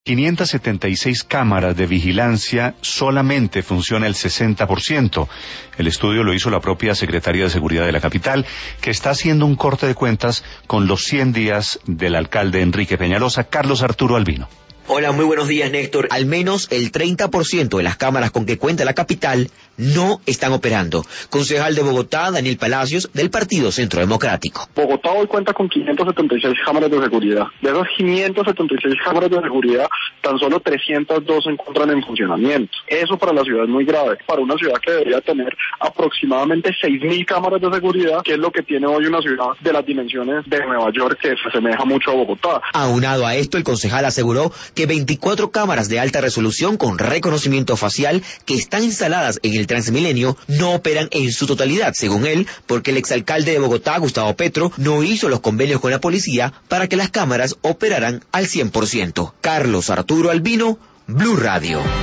576 cámaras de vigilancia, solamente funciona el 60%. El estudio lo hizo la propia Secretaría de Seguridad de la capital, que está haciendo un corte de cuentas con los 100 días del alcalde Enrique Peñalosa. Carlos Arturo Albino. Hola, muy buenos días, Néstor. Al menos el 30% de las cámaras con que cuenta la capital no están operando. Concejal de Bogotá, Daniel Palacios, del Partido Centro Democrático. Bogotá hoy cuenta con 576 cámaras de seguridad. De esas 576 cámaras de seguridad, tan solo 302 se encuentran en funcionamiento. Eso para la ciudad es muy grave. Para una ciudad que debería tener aproximadamente 6.000 cámaras de seguridad, que es lo que tiene hoy una ciudad de las dimensiones de Nueva York, que se asemeja mucho a Bogotá. Aunado a esto, el concejal aseguró que 24 cámaras de alta resolución con reconocimiento facial que están instaladas en el Transmilenio no operan en su totalidad, según él, porque el exalcalde de Bogotá, Gustavo Petro, no hizo los convenios con la policía para que las cámaras operaran al 100%. Carlos Arturo Albino, Blue Radio.